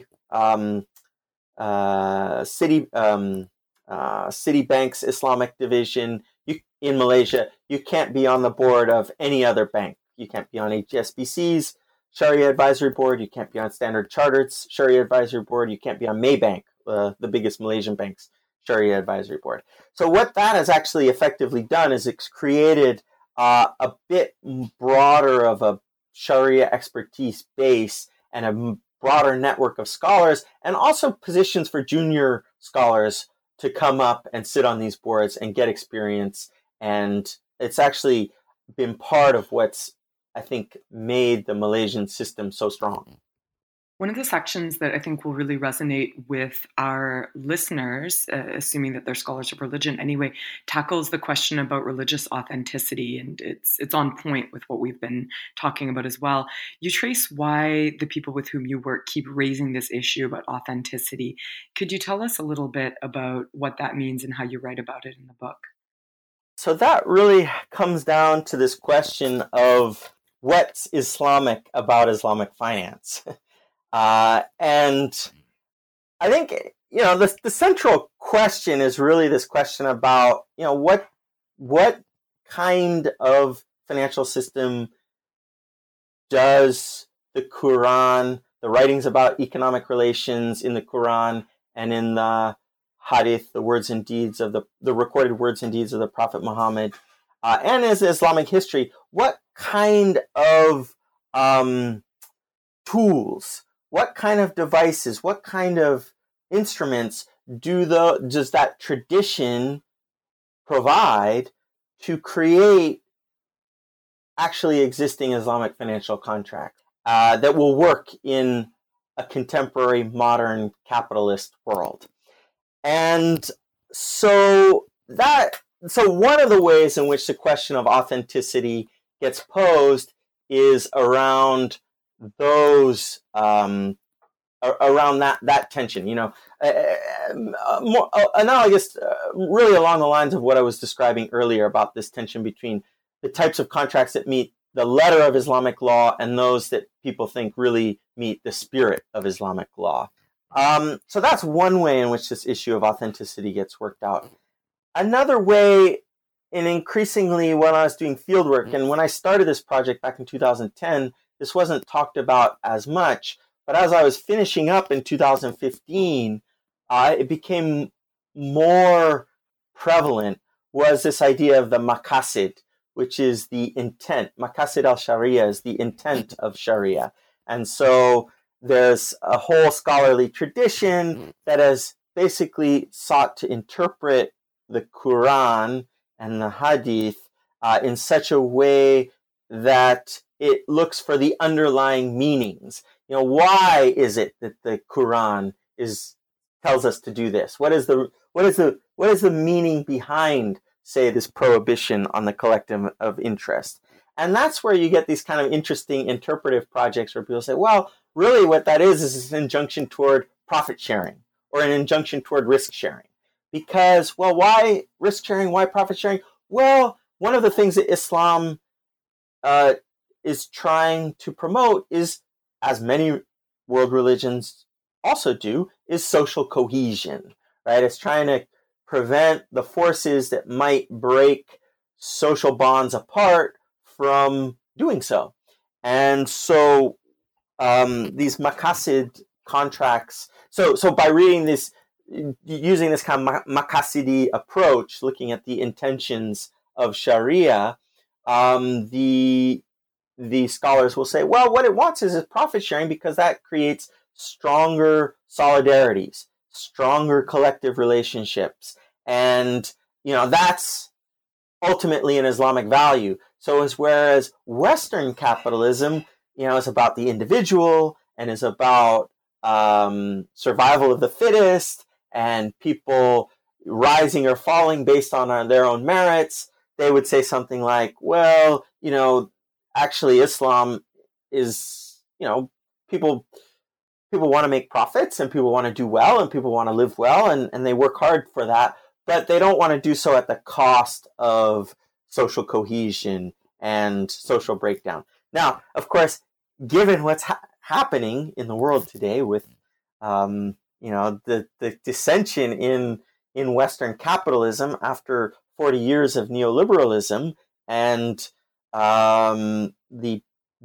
Citibank's Islamic division in Malaysia, you can't be on the board of any other bank. You can't be on HSBC's Sharia Advisory Board. You can't be on Standard Chartered's Sharia Advisory Board. You can't be on Maybank, the biggest Malaysian bank's Sharia Advisory Board. So what that has actually effectively done is it's created a bit broader of a Sharia expertise base and a broader network of scholars, and also positions for junior scholars to come up and sit on these boards and get experience. And it's actually been part of what's, I think, made the Malaysian system so strong. One of the sections that I think will really resonate with our listeners, assuming that they're scholars of religion anyway, tackles the question about religious authenticity, and it's on point with what we've been talking about as well. You trace why the people with whom you work keep raising this issue about authenticity. Could you tell us a little bit about what that means and how you write about it in the book? So that really comes down to this question of what's Islamic about Islamic finance. And I think, the central question is really this question about, what kind of financial system does the Quran, the writings about economic relations in the Quran and in the Hadith, the words and deeds of the recorded words and deeds of the Prophet Muhammad, and as Islamic history, what kind of tools, what kind of devices, what kind of instruments does that tradition provide to create actually existing Islamic financial contracts that will work in a contemporary modern capitalist world? And so one of the ways in which the question of authenticity gets posed is around those around that tension, more analogous, really along the lines of what I was describing earlier about this tension between the types of contracts that meet the letter of Islamic law and those that people think really meet the spirit of Islamic law. So that's one way in which this issue of authenticity gets worked out. Another way, and increasingly when I was doing fieldwork, and when I started this project back in 2010, this wasn't talked about as much, but as I was finishing up in 2015, it became more prevalent, was this idea of the maqasid, which is the intent. Maqasid al-Sharia is the intent of Sharia. And so there's a whole scholarly tradition that has basically sought to interpret the Quran and the Hadith in such a way that it looks for the underlying meanings. Why is it that the Quran tells us to do this? What is the meaning behind, say, this prohibition on the collective of interest? And that's where you get these kind of interesting interpretive projects where people say, well, really what that is an injunction toward profit sharing or an injunction toward risk sharing. Because, well, why risk sharing? Why profit sharing? Well, one of the things that Islam is trying to promote is, as many world religions also do, is social cohesion, right? It's trying to prevent the forces that might break social bonds apart from doing so. And so these maqasid contracts, so by reading this, using this kind of maqasidi approach, looking at the intentions of Sharia, the scholars will say, well, what it wants is profit sharing because that creates stronger solidarities, stronger collective relationships. And, that's ultimately an Islamic value. So whereas Western capitalism, is about the individual and is about survival of the fittest and people rising or falling based on their own merits, they would say something like, well, actually Islam is, people want to make profits and people want to do well and people want to live well and they work hard for that, but they don't want to do so at the cost of social cohesion and social breakdown. Now, of course, given what's happening in the world today with, the dissension in Western capitalism after 40 years of neoliberalism and the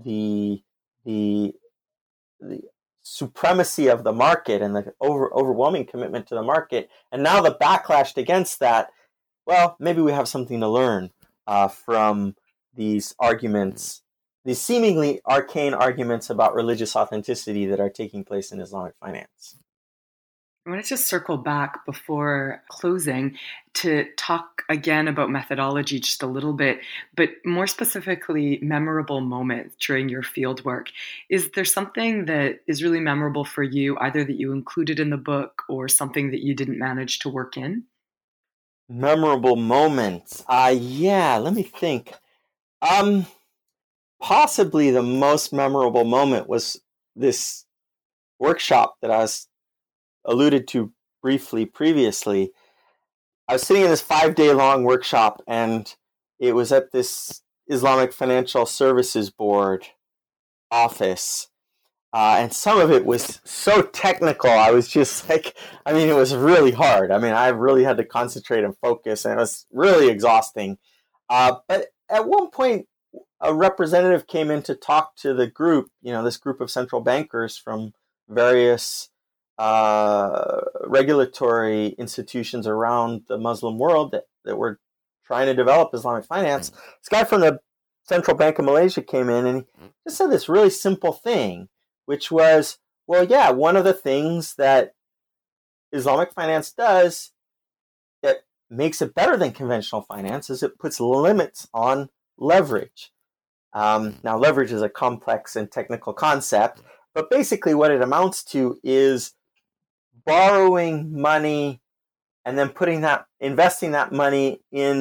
supremacy of the market and the overwhelming commitment to the market, and now the backlash against that, well, maybe we have something to learn from these arguments, these seemingly arcane arguments about religious authenticity that are taking place in Islamic finance. I want to just circle back before closing to talk again about methodology just a little bit, but more specifically, memorable moments during your field work. Is there something that is really memorable for you, either that you included in the book or something that you didn't manage to work in? Memorable moments. Yeah, let me think. Possibly the most memorable moment was this workshop that I was alluded to briefly previously. I was sitting in this 5-day-long workshop, and it was at this Islamic Financial Services Board office. And some of it was so technical. I was just like, it was really hard. I really had to concentrate and focus, and it was really exhausting. But at one point, a representative came in to talk to the group, this group of central bankers from various regulatory institutions around the Muslim world that were trying to develop Islamic finance. This guy from the Central Bank of Malaysia came in and he just said this really simple thing, which was, well, yeah, one of the things that Islamic finance does that makes it better than conventional finance is it puts limits on leverage. Now, leverage is a complex and technical concept, but basically what it amounts to is borrowing money and then investing that money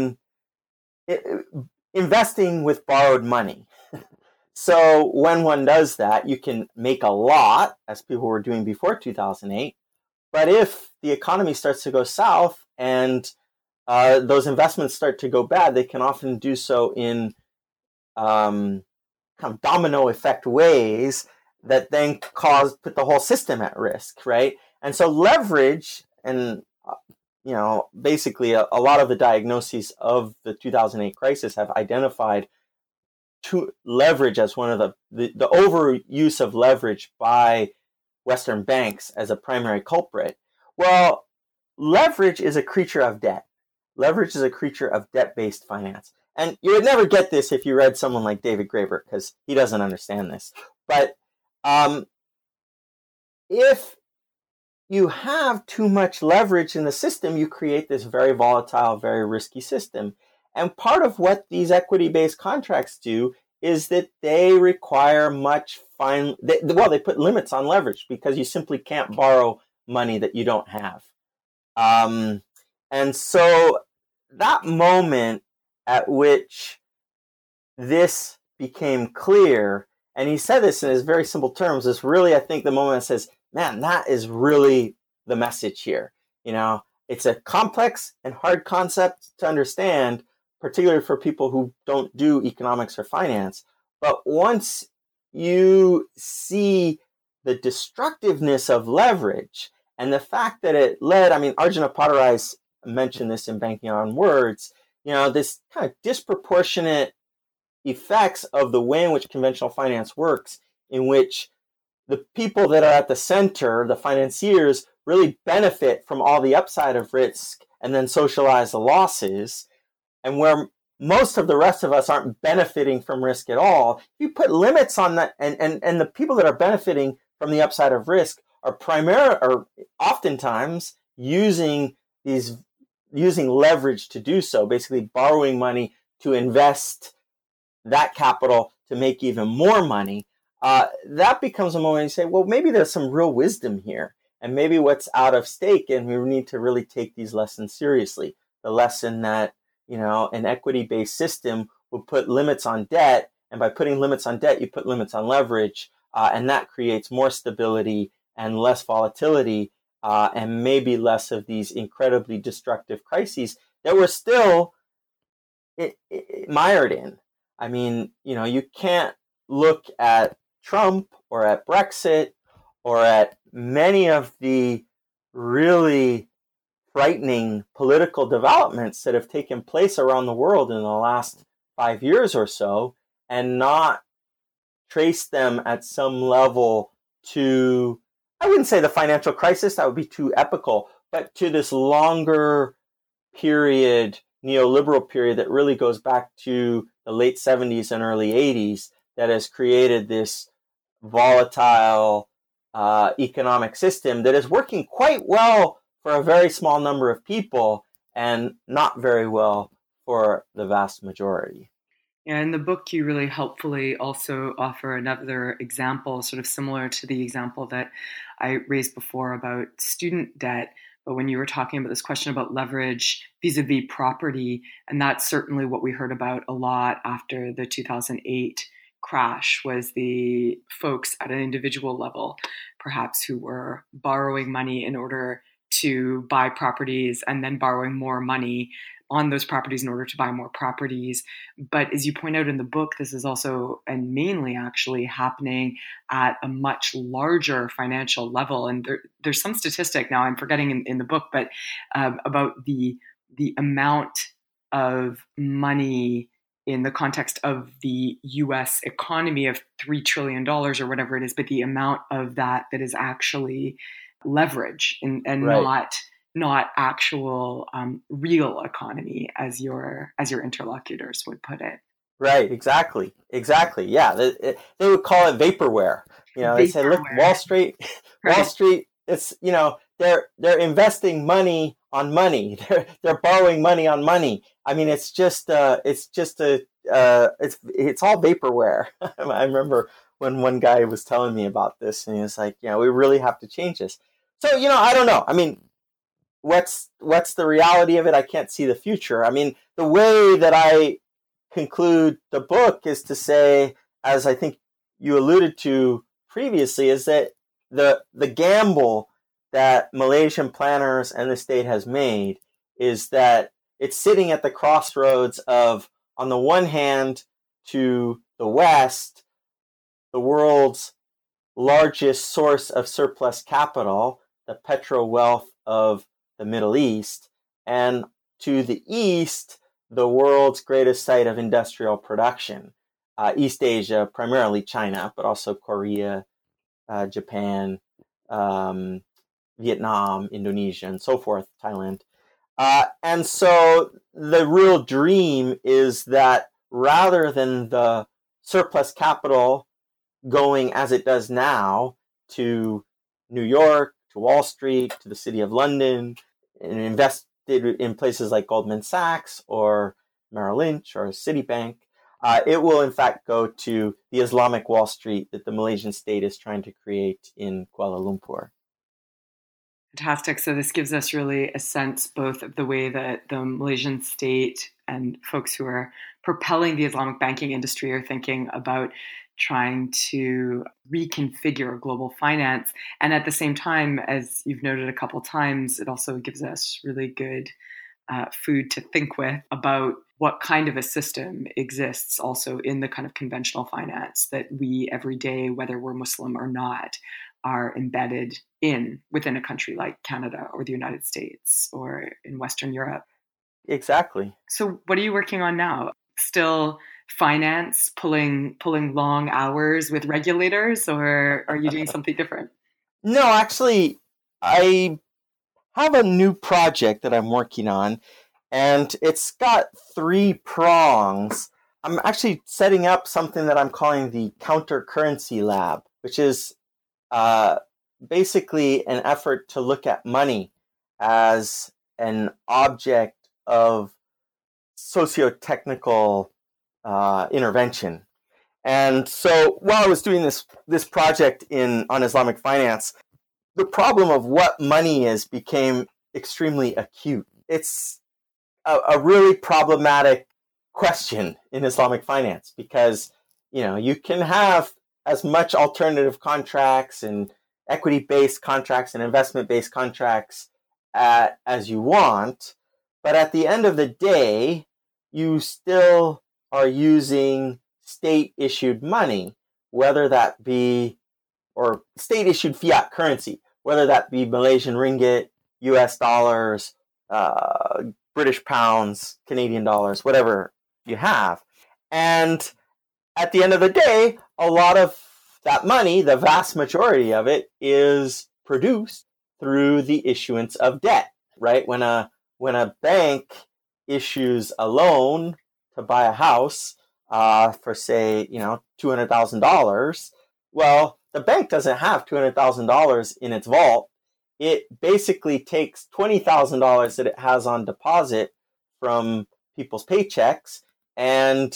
investing with borrowed money. So when one does that, you can make a lot, as people were doing before 2008. But if the economy starts to go south and those investments start to go bad, they can often do so in kind of domino effect ways that then put the whole system at risk, right? And so leverage, and basically a lot of the diagnoses of the 2008 crisis have identified leverage as one of the overuse of leverage by Western banks as a primary culprit. Well, leverage is a creature of debt. Leverage is a creature of debt-based finance. And you would never get this if you read someone like David Graeber, because he doesn't understand this. But if you have too much leverage in the system, you create this very volatile, very risky system. And part of what these equity-based contracts do is that they require they put limits on leverage because you simply can't borrow money that you don't have. And so that moment at which this became clear, and he said this in his very simple terms, is really, I think, the moment that says, man, that is really the message here. It's a complex and hard concept to understand, particularly for people who don't do economics or finance. But once you see the destructiveness of leverage and the fact that it led, Arjuna Padarais mentioned this in Banking on Words, this kind of disproportionate effects of the way in which conventional finance works, in which the people that are at the center, the financiers, really benefit from all the upside of risk and then socialize the losses, and where most of the rest of us aren't benefiting from risk at all. If you put limits on that, and the people that are benefiting from the upside of risk are oftentimes using leverage to do so, basically borrowing money to invest that capital to make even more money. That becomes a moment you say, well, maybe there's some real wisdom here, and maybe what's out of stake, and we need to really take these lessons seriously. The lesson that, an equity-based system will put limits on debt, and by putting limits on debt, you put limits on leverage, and that creates more stability and less volatility, and maybe less of these incredibly destructive crises that we're still mired in. I mean, you can't look at Trump or at Brexit or at many of the really frightening political developments that have taken place around the world in the last 5 years or so and not trace them at some level to, I wouldn't say the financial crisis, that would be too epical, but to this longer period, neoliberal period that really goes back to the late 70s and early 80s that has created this volatile economic system that is working quite well for a very small number of people and not very well for the vast majority. Yeah, in the book, you really helpfully also offer another example, sort of similar to the example that I raised before about student debt. But when you were talking about this question about leverage vis-a-vis property, and that's certainly what we heard about a lot after the 2008 crash, was the folks at an individual level, perhaps, who were borrowing money in order to buy properties and then borrowing more money on those properties in order to buy more properties. But as you point out in the book, this is also and mainly actually happening at a much larger financial level. And there's some statistic now I'm forgetting in the book, but about the amount of money in the context of the US economy of $3 trillion or whatever it is, but the amount of that is actually leverage and right. not actual real economy, as your interlocutors would put it. Right, exactly. Yeah, they would call it vaporware. They say, look, Wall Street, right. Wall Street. It's they're investing money on money. They're borrowing money on money. I mean, it's all vaporware. I remember when one guy was telling me about this, and he was like, we really have to change this. So, I don't know. I mean, what's the reality of it? I can't see the future. I mean, the way that I conclude the book is to say, as I think you alluded to previously, is that the gamble that Malaysian planners and the state has made is that it's sitting at the crossroads of, on the one hand, to the West, the world's largest source of surplus capital, the petro wealth of the Middle East, and to the East, the world's greatest site of industrial production. East Asia, primarily China, but also Korea, Japan, Vietnam, Indonesia, and so forth, Thailand. And so the real dream is that rather than the surplus capital going as it does now to New York, to Wall Street, to the City of London, and invested in places like Goldman Sachs or Merrill Lynch or Citibank, it will in fact go to the Islamic Wall Street that the Malaysian state is trying to create in Kuala Lumpur. Fantastic. So this gives us really a sense both of the way that the Malaysian state and folks who are propelling the Islamic banking industry are thinking about trying to reconfigure global finance. And at the same time, as you've noted a couple times, it also gives us really good food to think with about what kind of a system exists also in the kind of conventional finance that we every day, whether we're Muslim or not, are embedded within a country like Canada or the United States or in Western Europe. Exactly. So what are you working on now? Still finance, pulling long hours with regulators, or are you doing something different? No, actually, I have a new project that I'm working on, and it's got 3 prongs. I'm actually setting up something that I'm calling the Counter Currency Lab, which is basically an effort to look at money as an object of socio-technical intervention. And so while I was doing this project on Islamic finance, the problem of what money is became extremely acute. It's a really problematic question in Islamic finance because, you can have as much alternative contracts and equity-based contracts and investment-based contracts as you want, but at the end of the day, you still are using state-issued money, whether that be, or state-issued fiat currency, whether that be Malaysian ringgit, US dollars, British pounds, Canadian dollars, whatever you have. And at the end of the day, a lot of that money, the vast majority of it, is produced through the issuance of debt, right? When a bank issues a loan to buy a house for, say, $200,000, well, the bank doesn't have $200,000 in its vault. It basically takes $20,000 that it has on deposit from people's paychecks and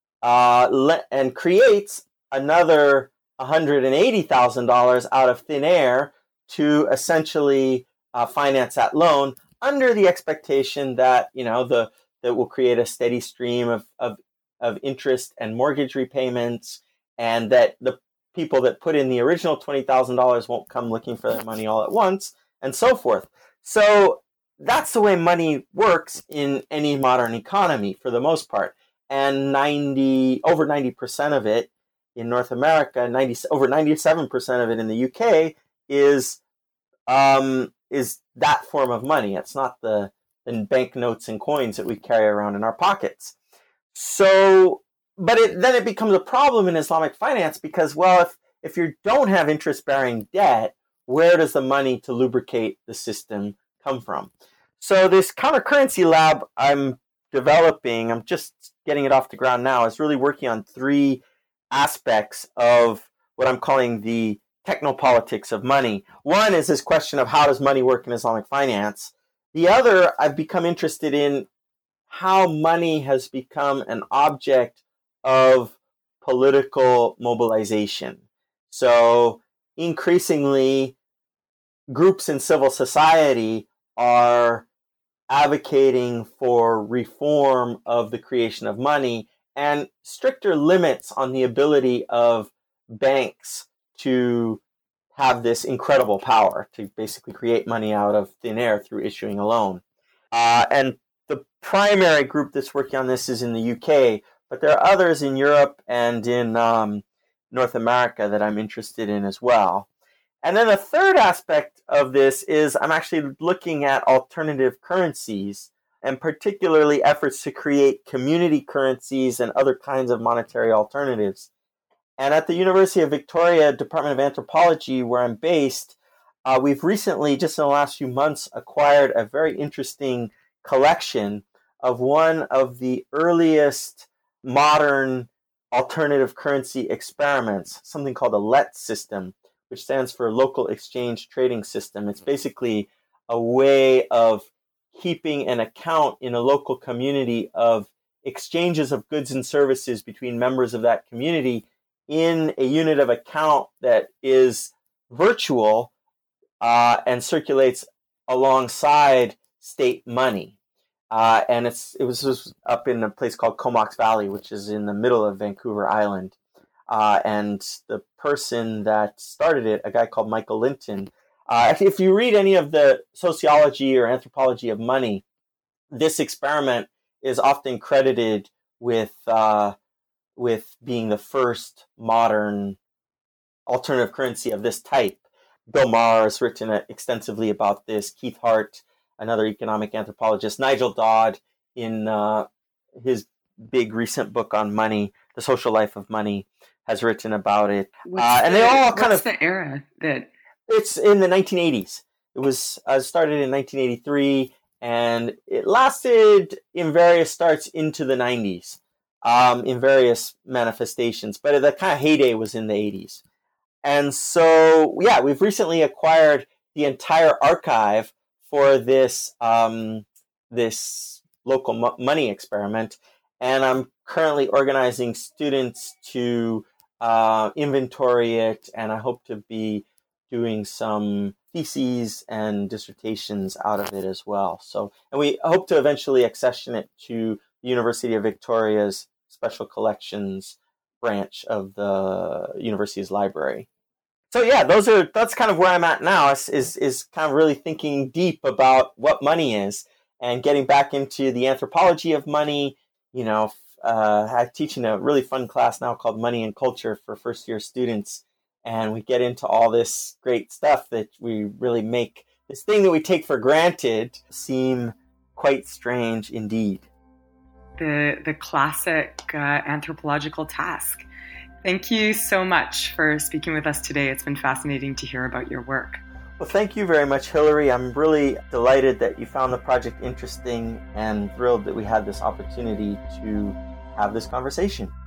creates another $180,000 out of thin air to essentially finance that loan under the expectation that that will create a steady stream of interest and mortgage repayments, and that the people that put in the original $20,000 won't come looking for their money all at once, and so forth. So that's the way money works in any modern economy for the most part. And over 90% of it in North America, over 97% of it in the UK is that form of money. It's not the banknotes and coins that we carry around in our pockets. So, but then it becomes a problem in Islamic finance because, well, if you don't have interest-bearing debt, where does the money to lubricate the system come from? So this countercurrency lab I'm developing, I'm just getting it off the ground now, is really working on three aspects of what I'm calling the technopolitics of money. One is this question of how does money work in Islamic finance. The other, I've become interested in how money has become an object of political mobilization. So increasingly, groups in civil society are advocating for reform of the creation of money and stricter limits on the ability of banks to have this incredible power to basically create money out of thin air through issuing a loan. And the primary group that's working on this is in the UK, but there are others in Europe and in North America that I'm interested in as well. And then the third aspect of this is I'm actually looking at alternative currencies, and particularly efforts to create community currencies and other kinds of monetary alternatives. And at the University of Victoria Department of Anthropology, where I'm based, we've recently, just in the last few months, acquired a very interesting collection of one of the earliest modern alternative currency experiments, something called a LET system, which stands for Local Exchange Trading System. It's basically a way of keeping an account in a local community of exchanges of goods and services between members of that community in a unit of account that is virtual and circulates alongside state money. And it was up in a place called Comox Valley, which is in the middle of Vancouver Island. And the person that started it, a guy called Michael Linton, if you read any of the sociology or anthropology of money, this experiment is often credited with being the first modern alternative currency of this type. Bill Maher has written extensively about this. Keith Hart, another economic anthropologist, Nigel Dodd, in his big recent book on money, The Social Life of Money, has written about it. And they all kind of... What's the era that... It's in the 1980s. It was started in 1983, and it lasted in various starts into the 90s, in various manifestations. But the kind of heyday was in the 80s. And so, yeah, we've recently acquired the entire archive for this this local money experiment, and I'm currently organizing students to inventory it, and I hope to be doing some theses and dissertations out of it as well. So, and we hope to eventually accession it to the University of Victoria's Special Collections branch of the university's library. So yeah, that's kind of where I'm at now, is kind of really thinking deep about what money is and getting back into the anthropology of money. I'm teaching a really fun class now called Money and Culture for first year students. And we get into all this great stuff that we really make this thing that we take for granted seem quite strange indeed. The classic anthropological task. Thank you so much for speaking with us today. It's been fascinating to hear about your work. Well, thank you very much, Hillary. I'm really delighted that you found the project interesting and thrilled that we had this opportunity to have this conversation.